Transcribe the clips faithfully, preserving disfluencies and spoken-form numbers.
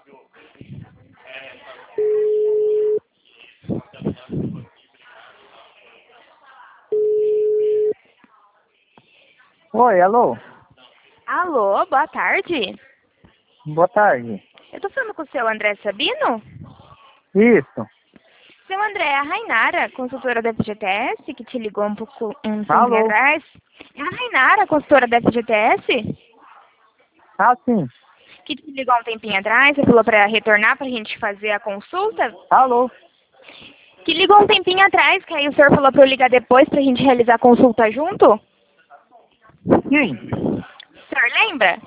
Oi, alô? Alô, boa tarde. Boa tarde. Eu tô falando com o seu André Sabino? Isso. Seu André, é a Rainara, consultora da F G T S, que te ligou um pouco um tempinho Alô? atrás. É a Rainara, consultora da F G T S, Ah, sim. que te ligou um tempinho atrás, você falou pra retornar pra gente fazer a consulta. Alô? Que ligou um tempinho atrás, que aí o senhor falou pra eu ligar depois pra gente realizar a consulta junto. Sim. O senhor lembra?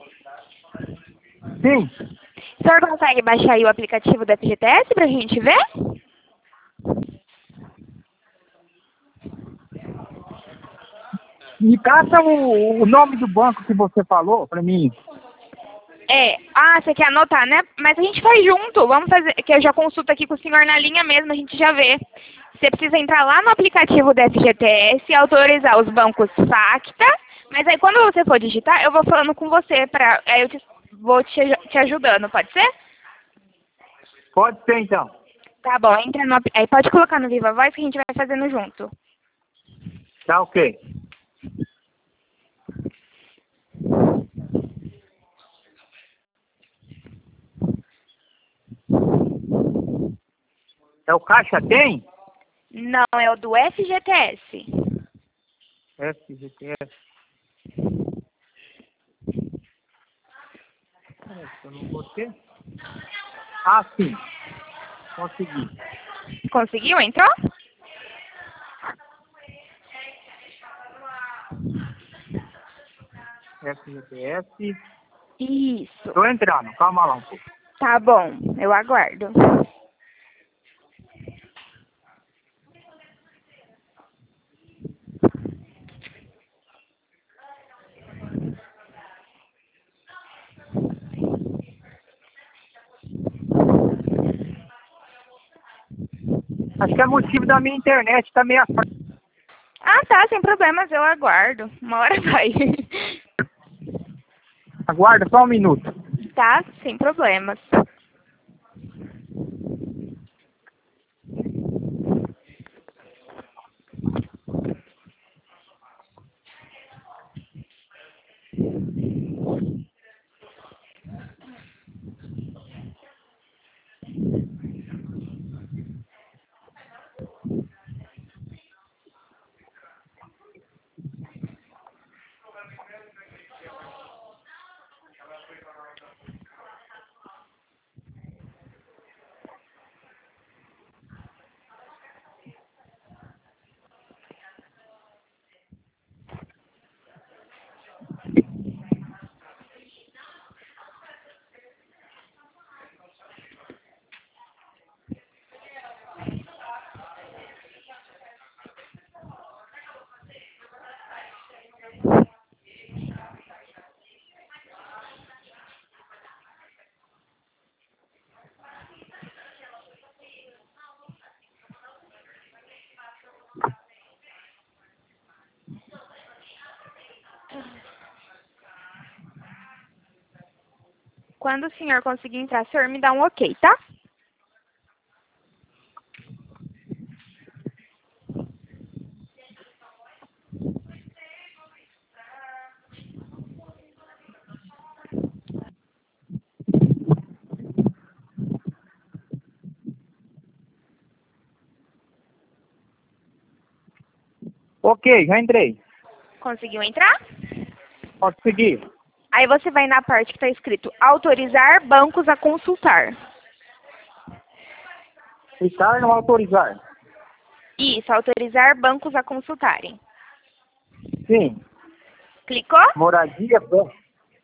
Sim. O senhor consegue baixar aí o aplicativo da F G T S pra gente ver? Me passa o, o nome do banco que você falou pra mim. É. Ah, você quer anotar, né? Mas a gente faz junto. Vamos fazer, que eu já consulto aqui com o senhor na linha mesmo, a gente já vê. Você precisa entrar lá no aplicativo da F G T S e autorizar os bancos Facta. Mas aí quando você for digitar, eu vou falando com você, pra, aí eu te, vou te, te ajudando, pode ser? Pode ser, então. Tá bom, entra no, aí pode colocar no Viva Voz que a gente vai fazendo junto. Tá ok. É o Caixa Tem? Não, é o do F G T S. F G T S. Peraí, eu não vou ter. Ah, sim. Consegui. Conseguiu? Entrou? F G T S. Isso. Tô entrando. Calma lá um pouco. Tá bom, eu aguardo. Acho que é motivo da minha internet. Tá meio fraca. Ah, tá, sem problemas, eu aguardo. Uma hora vai. Aguarda só um minuto. Tá, sem problemas. Quando o senhor conseguir entrar, o senhor me dá um ok, tá? Ok, já entrei. Conseguiu entrar? Pode seguir. Aí você vai na parte que está escrito autorizar bancos a consultar. Clicar no autorizar. Isso, autorizar bancos a consultarem. Sim. Clicou? Moradia. Bom.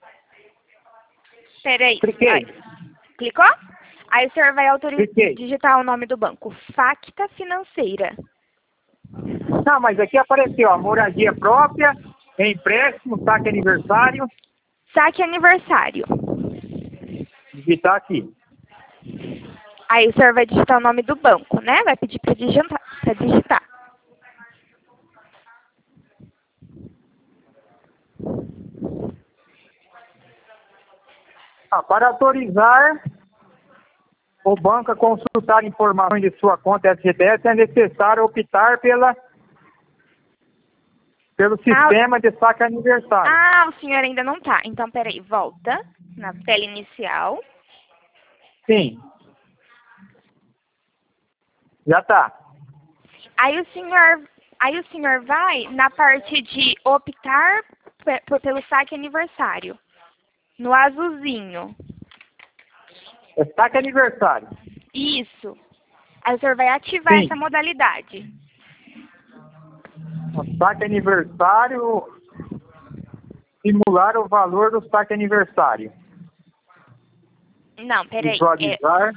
Peraí. Cliquei. Aí. Clicou? Aí o senhor vai autorizar, Cliquei. digitar o nome do banco. Facta Financeira. Não, mas aqui apareceu, ó, moradia própria, empréstimo, saque aniversário. Saque aniversário. Digitar aqui. Aí o senhor vai digitar o nome do banco, né? Vai pedir para digitar. Pra digitar. Ah, para autorizar, o banco a consultar informações de sua conta F G T S, é necessário optar pela, pelo sistema Ah, de saque aniversário. ah, o senhor ainda não tá. Então, peraí, volta na tela inicial. Sim. Já tá. Aí o senhor, aí o senhor vai na parte de optar pe- por- pelo saque aniversário, no azulzinho. É saque aniversário. Isso. Aí o senhor vai ativar Sim. essa modalidade. O saque aniversário, simular o valor do saque aniversário. Não, peraí. É, Visualizar.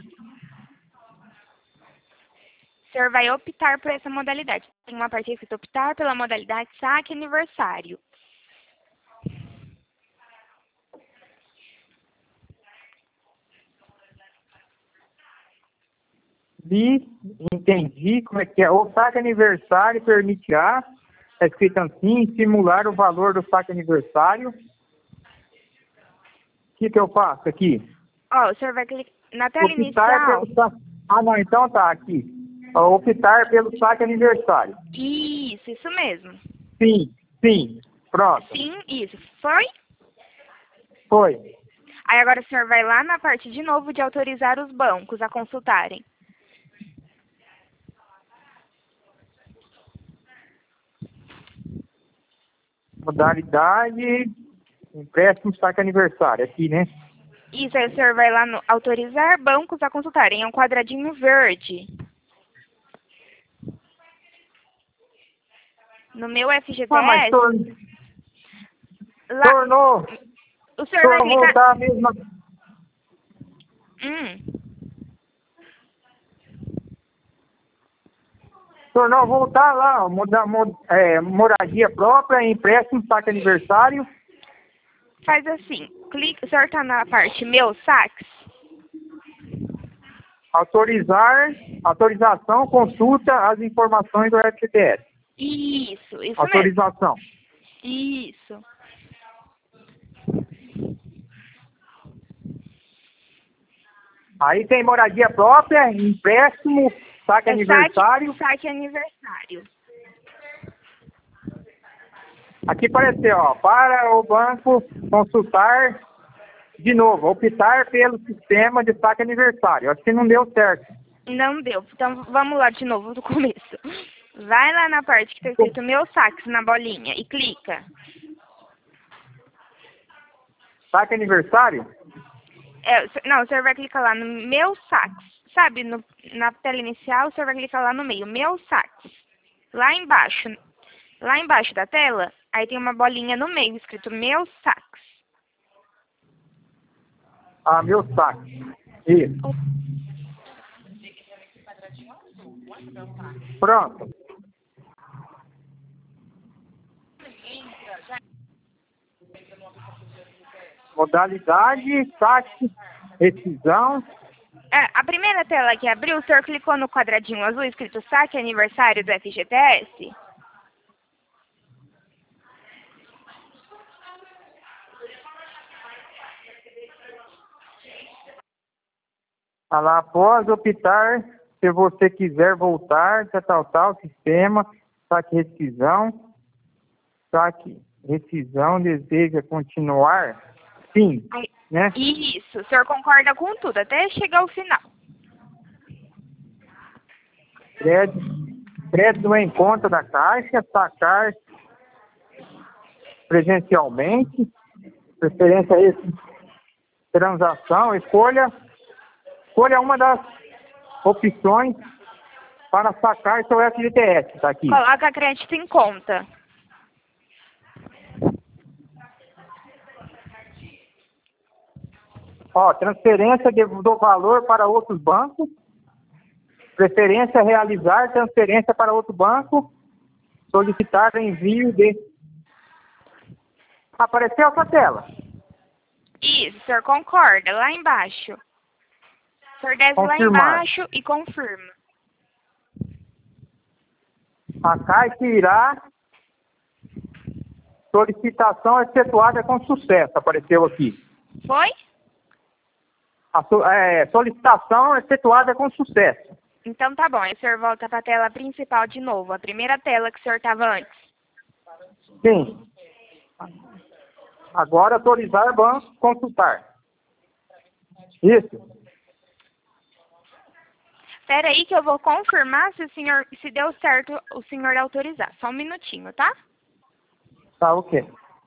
o senhor vai optar por essa modalidade. Tem uma parte escrita optar pela modalidade saque aniversário. Vi, entendi como é que é. O saque aniversário permitirá, está escrito assim, simular o valor do saque aniversário. O que, que eu faço aqui? Ó, o senhor vai clicar na tela Optar inicial. pelo saque. Ah, não, então tá aqui. Ó, optar pelo saque aniversário. Isso, isso mesmo. Sim, sim. Pronto. Sim, isso. Foi? Foi. Aí agora o senhor vai lá na parte de novo de autorizar os bancos a consultarem. Modalidade, empréstimo, saque aniversário. Aqui, né? Isso, aí o senhor vai lá no autorizar bancos a consultarem. É um quadradinho verde. No meu Ah, mas F G T S, tor lá, tornou, o senhor vai tornou clicar... voltar a mesma... Hum, Tornou voltar lá, muda, muda, é, moradia própria, empréstimo, saque aniversário. faz assim, clica, o senhor tá na parte meu saques? Autorizar, autorização, consulta as informações do F G T S. Isso, isso mesmo. Autorização. Isso. Aí tem moradia própria, empréstimo, saque É aniversário. saque, saque aniversário. Aqui apareceu, ó, para o banco consultar de novo, optar pelo sistema de saque aniversário. Acho que não deu certo. Não deu. Então vamos lá de novo do começo. Vai lá na parte que está escrito meu saques na bolinha e clica. Saque aniversário? É, o se- não, o senhor vai clicar lá no meu saques. Sabe, no, na tela inicial, o senhor vai clicar lá no meio, meu saques. Lá embaixo, lá embaixo da tela, aí tem uma bolinha no meio escrito meu saques. Ah, meu saque. Isso. Pronto. Modalidade, saque, rescisão. É, a primeira tela que abriu, o senhor clicou no quadradinho azul escrito saque aniversário do F G T S? Ah lá, após optar, se você quiser voltar, tal, tal, tal, sistema, saque rescisão, saque rescisão, deseja continuar? Sim, Aí, né? isso, o senhor concorda com tudo, até chegar ao final. Crédito, crédito em conta da Caixa, sacar presencialmente, preferência esse, transação, escolha, escolha uma das opções para sacar seu F G T S, tá aqui. Coloca crédito em conta. Ó, transferência de- do valor para outros bancos, preferência realizar transferência para outro banco, solicitar envio de... Apareceu essa tela. Isso, o senhor concorda, lá embaixo. O senhor desce lá Confirmar. embaixo e confirma. A Caixa irá solicitação efetuada com sucesso, apareceu aqui. Foi? A so, é, solicitação efetuada com sucesso. Então tá bom, aí o senhor volta para a tela principal de novo, a primeira tela que o senhor estava antes. Sim. Agora autorizar banco consultar. Isso. Espera aí que eu vou confirmar se o senhor, se deu certo o senhor autorizar. Só um minutinho, tá? Tá, ok.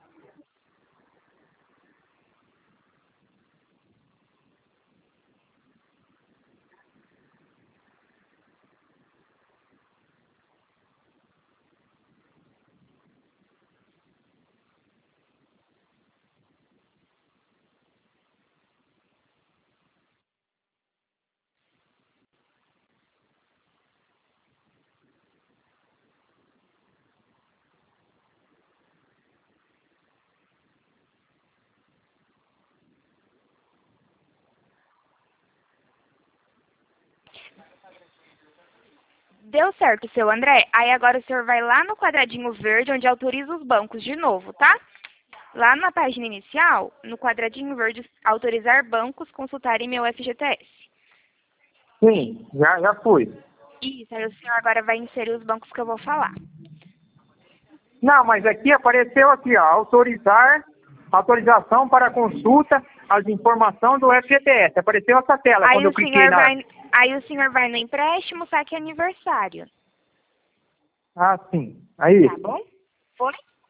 Deu certo, seu André. Aí agora o senhor vai lá no quadradinho verde onde autoriza os bancos de novo, tá? Lá na página inicial, no quadradinho verde, autorizar bancos consultarem meu F G T S. Sim, já, já fui. Isso, aí o senhor agora vai inserir os bancos que eu vou falar. Não, mas aqui apareceu aqui, ó, autorizar, autorização para consulta as informações do F G T S. Apareceu essa tela Aí quando eu o cliquei senhor na... vai, aí o senhor vai no empréstimo, saque aniversário. Ah, sim. Aí, Tá bom? Foi?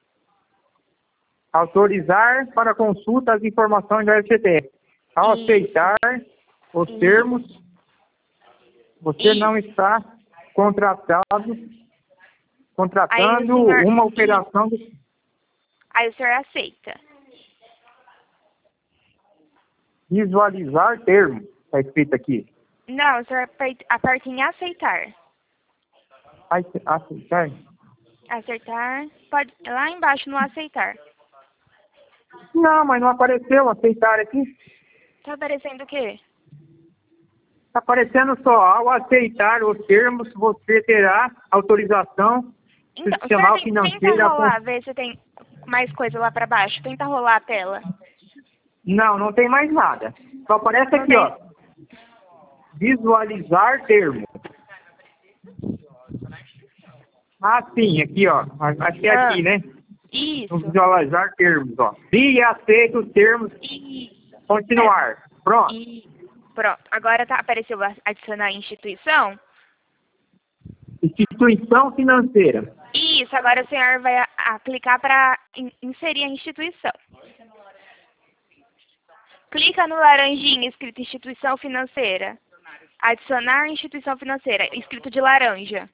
autorizar para consulta as informações do F G T S. Ao Isso. aceitar os Isso. termos, você Isso. não está contratado, contratando Aí o senhor- uma operação de Aí o senhor aceita. visualizar termos. Está escrito aqui. Não, o senhor aper- aperta em aceitar. Ace- Aceitar? Aceitar, pode, lá embaixo no aceitar. Não, mas não apareceu aceitar aqui. Tá aparecendo o quê? Está aparecendo só, ao aceitar os termos, você terá autorização Então, o senhor institucional tem, tenta financeira. rolar, ver se tem mais coisa lá pra baixo. Tenta rolar a tela. Não, não tem mais nada. Só aparece Não aqui, tem? ó. Visualizar termo. Ah, sim, aqui, ó. Acho que é Ah, aqui, né? isso. Visualizar termos, ó. Se aceita os termos, Isso. continuar. Pronto. E pronto. Agora tá, apareceu a- adicionar instituição. Instituição financeira. Isso, agora o senhor vai a- aplicar para inserir a instituição. Clica no laranjinha escrito instituição financeira. Adicionar instituição financeira, escrito de laranja.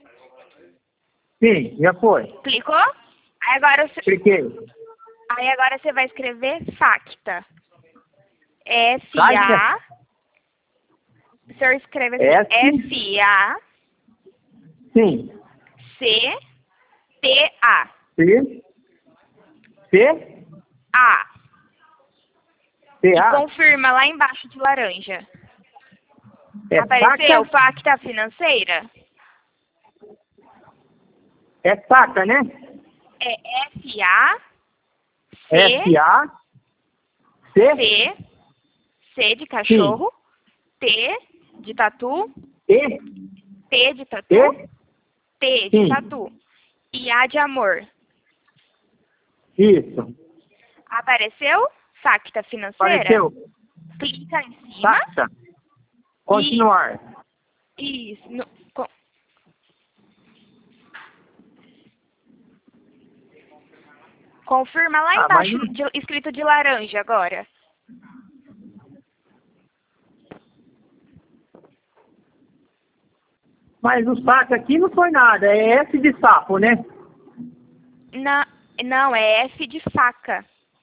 Sim, já foi. Clicou? Aí agora, você- Cliquei. aí agora você vai escrever FACTA. F Caixa? A. O senhor escreve assim, S. F A Sim. C T A. C. C. A. C. E A. confirma lá embaixo de laranja. É Apareceu saca. FACTA financeira? É saca, né? É F A C S. A. C. C C de cachorro, T de tatu, E. T de tatu, E. T de Sim. tatu e A de amor. Isso. Apareceu? FACTA financeira? Apareceu. Clica em cima. Saca. Continuar. Isso. No, co- confirma lá Ah, embaixo, mas- de- escrito de laranja agora. Mas o saco aqui não foi nada. É S de sapo, né? Na, não, é F de faca.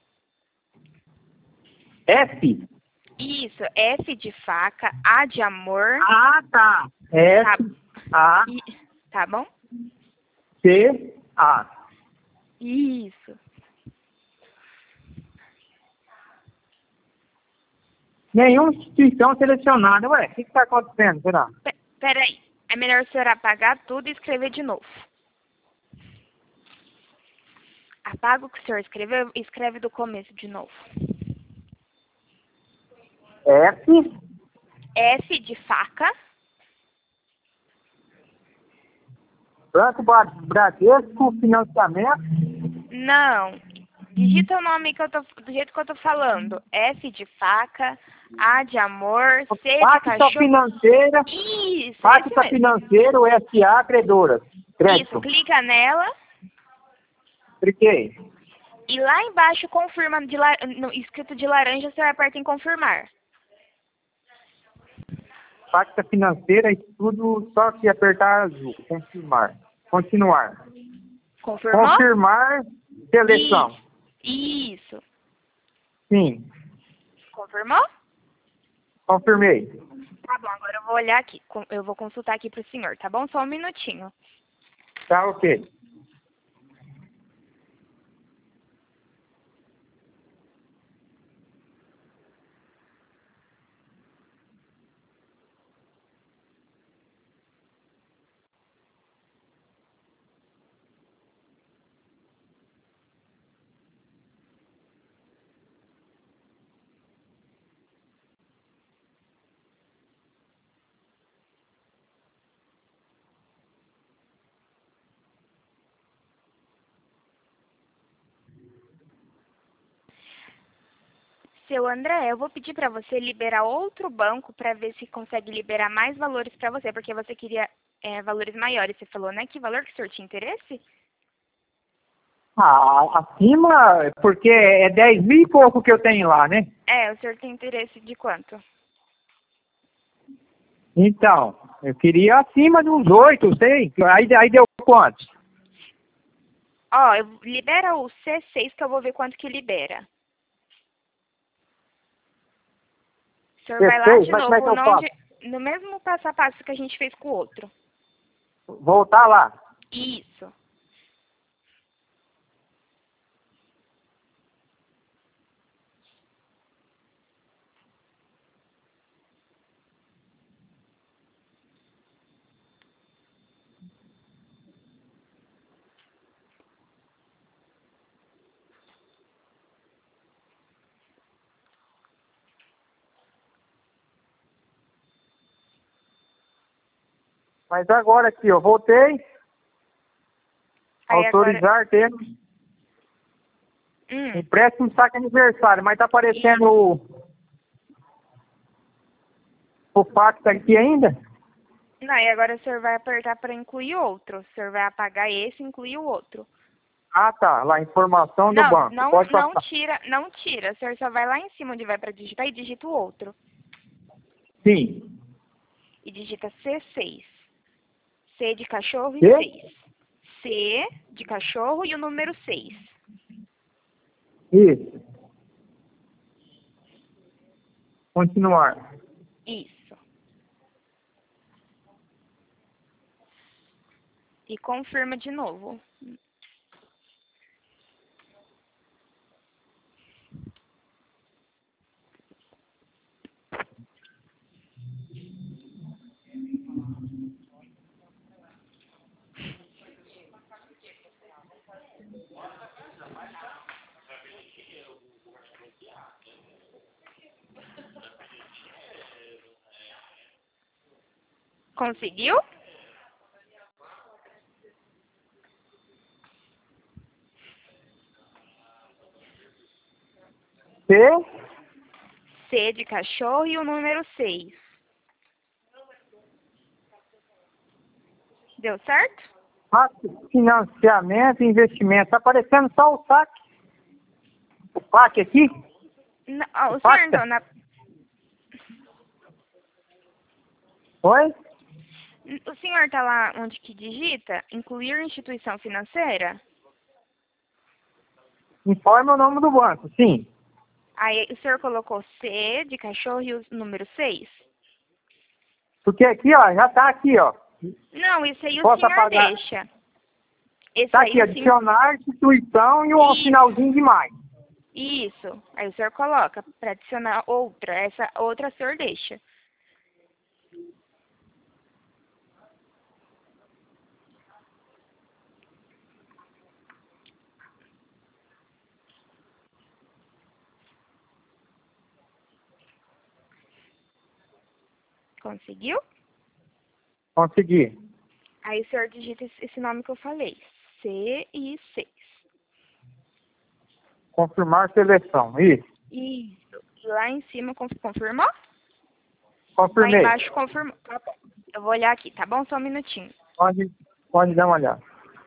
F. Isso, F de faca, A de amor. Ah, tá. S. A. E, tá bom? C. A. Isso. Nenhuma instituição selecionada. Ué, o que está acontecendo, será? Pe- Peraí, é melhor o senhor apagar tudo e escrever de novo. Apaga o que o senhor escreveu e escreve do começo de novo. F, F de faca. Banco Ba- Bradesco, financiamento. Não. Digita o nome que eu tô, do jeito que eu tô falando. F de faca, A de amor, C de Pacta cachorro. financeira, Isso, esse Pacta mesmo. financeiro, S A, credora. Crédito. Isso, clica nela Cliquei. e lá embaixo confirma, de la- no, escrito de laranja, você aperta em confirmar. Pacta financeira, estudo, só que apertar azul. Confirmar. Continuar. Confirmou? Confirmar, seleção. Isso. Isso. Sim, Confirmou? confirmei. Tá bom, agora eu vou olhar aqui. com- Eu vou consultar aqui pro senhor, tá bom? Só um minutinho. Tá ok. Seu André, eu vou pedir para você liberar outro banco para ver se consegue liberar mais valores para você, porque você queria é, valores maiores. Você falou, né? Que valor que o senhor tinha interesse? Ah, acima, porque é dez mil e pouco que eu tenho lá, né? É, o senhor tem interesse de quanto? Então, eu queria acima de uns oito, sei. Aí, aí deu quantos? Ó, eu, libera o C seis que eu vou ver quanto que libera. O senhor vai lá C seis, de mas como é que novo eu no, faço? onde- no mesmo passo a passo que a gente fez com o outro. Voltar lá. Isso. Mas agora aqui, eu voltei. Aí agora... Autorizar termo. Hum, Empréstimo saque aniversário, mas tá aparecendo o, o pacto aqui ainda? não, e agora o senhor vai apertar para incluir outro. O senhor vai apagar esse e incluir o outro. Ah, tá. Lá, informação do Não, banco. não, Pode não passar. tira, não tira. O senhor só vai lá em cima onde vai para digitar e digita o outro. Sim. E digita C seis. C de cachorro e Quê? seis. C de cachorro e o número seis. Isso. Continuar. Isso. E confirma de novo. Conseguiu? C. C de cachorro e o número seis. Deu certo? Pacto, financiamento, investimento. Tá aparecendo só o saque. O P A C aqui? Não, ó, o senhor Pacta. entrou na... Oi? O senhor tá lá onde que digita? Incluir instituição financeira? Informe o nome do banco. Sim. Aí o senhor colocou C de cachorro e o número seis? Porque aqui, ó, já tá aqui, ó. Não, isso aí o Posso senhor apagar? deixa. Esse Tá aí aqui, o senhor... adicionar instituição e um Isso. finalzinho de mais. Isso. Aí o senhor coloca para adicionar outra. Essa outra o senhor deixa. Conseguiu? Consegui. Aí o senhor digita esse esse nome que eu falei. C I seis. Confirmar seleção. Isso. Isso. E lá em cima, conf- confirmou? Lá Confirmei. embaixo, confirmou. Tá bom. Eu vou olhar aqui, tá bom? Só um minutinho. Pode, pode dar uma olhada.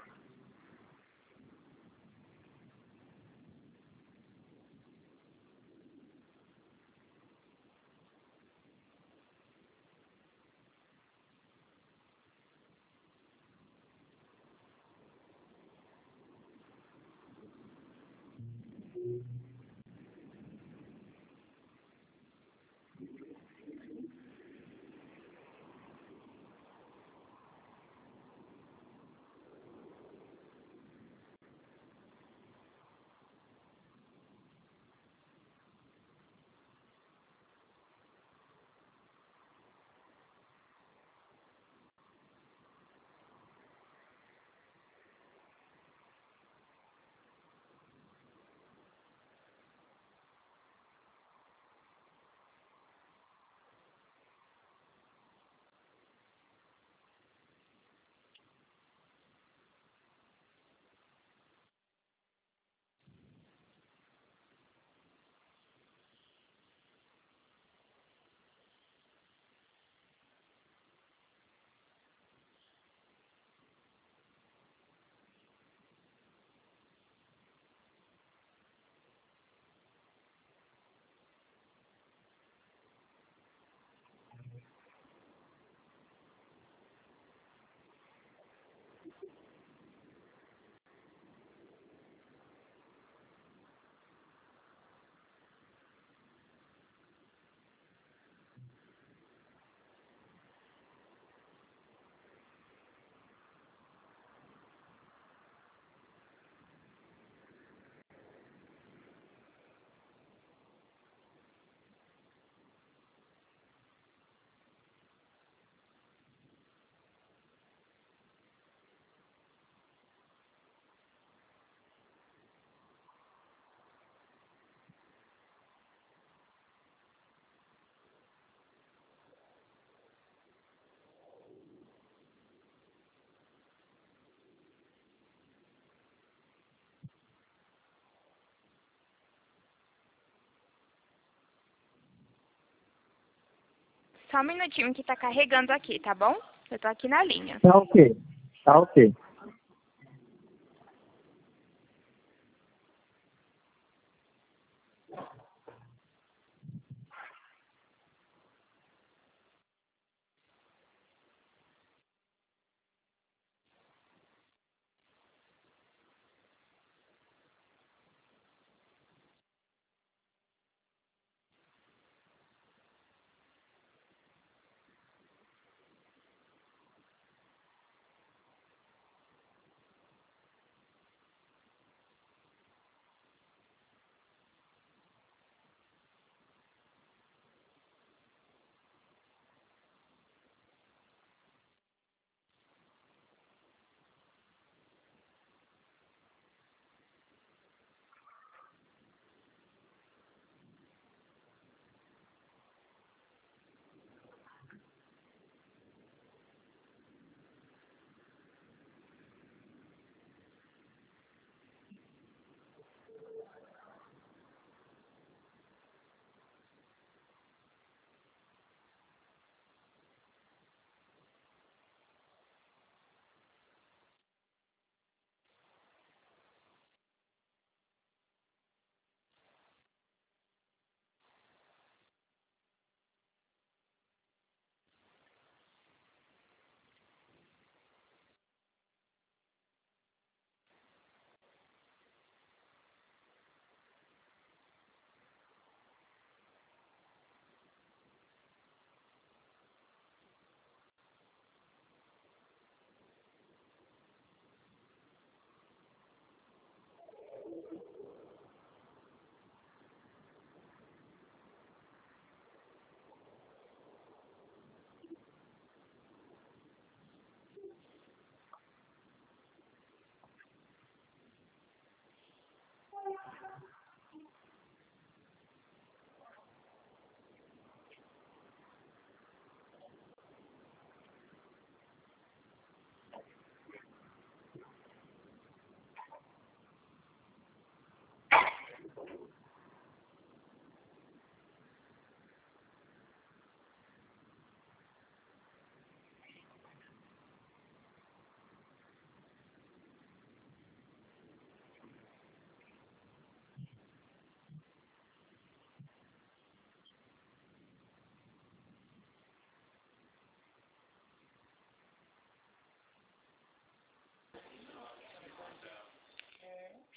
Só um minutinho que tá carregando aqui, tá bom? Eu tô aqui na linha. Tá ok. Tá ok.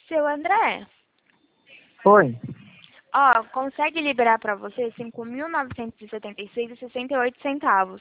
Seu André, Oi. ó, consegue liberar para você cinco mil novecentos e setenta e seis reais e sessenta e oito centavos.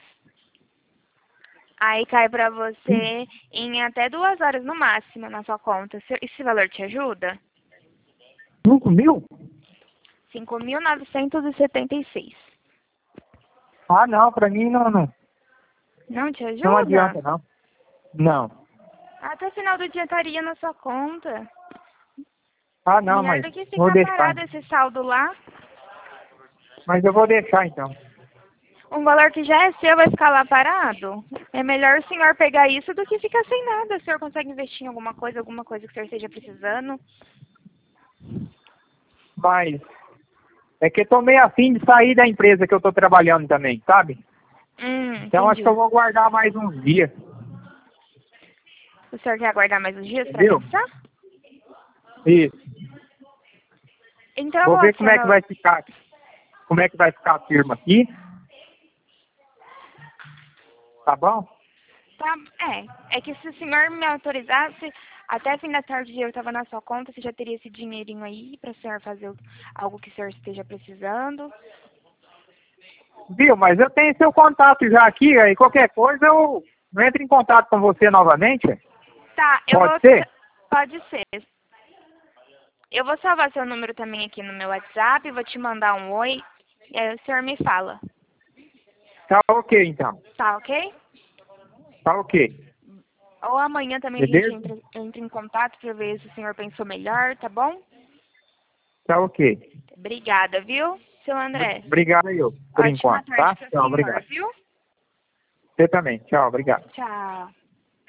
Aí cai para você em até duas horas no máximo na sua conta. Se- Esse valor te ajuda? cinco mil? cinco mil novecentos e setenta e seis. Ah, não, pra mim não, não, Não te ajuda? não adianta, não. Não. Até final do dia estaria na sua conta. Ah, não, Melhor mas do que vou ficar deixar. parado esse saldo lá. Mas eu vou deixar, então. Um valor que já é seu vai ficar lá parado? É melhor o senhor pegar isso do que ficar sem nada. O senhor consegue investir em alguma coisa, alguma coisa que o senhor esteja precisando? Mas é que eu tô meio afim de sair da empresa que eu tô trabalhando também, sabe? Hum, Então acho entendi. que eu vou guardar mais uns dias. O senhor quer aguardar mais uns dias para Entendeu? pensar? Isso. Então eu Vou vou ver como é que adicionar... vai ficar. Como é que vai ficar a firma aqui. Tá bom? Tá, é, é que se o senhor me autorizasse, até fim da tarde eu estava na sua conta, você já teria esse dinheirinho aí para o senhor fazer algo que o senhor esteja precisando. Viu? Mas eu tenho seu contato já aqui, aí qualquer coisa eu entro em contato com você novamente. Tá, eu Pode vou... ser? Pode ser. Eu vou salvar seu número também aqui no meu WhatsApp, vou te mandar um oi, e aí o senhor me fala. Tá ok, então. Tá ok? Tá ok. Ou amanhã também a gente Beleza? entra, entra em contato para ver se o senhor pensou melhor, tá bom? Tá ok. Obrigada, viu, seu André? Obrigado aí, eu, por Ótima enquanto, tarde tá? para o Tchau, senhor, obrigado. viu? Você também. Tchau, obrigado. Tchau.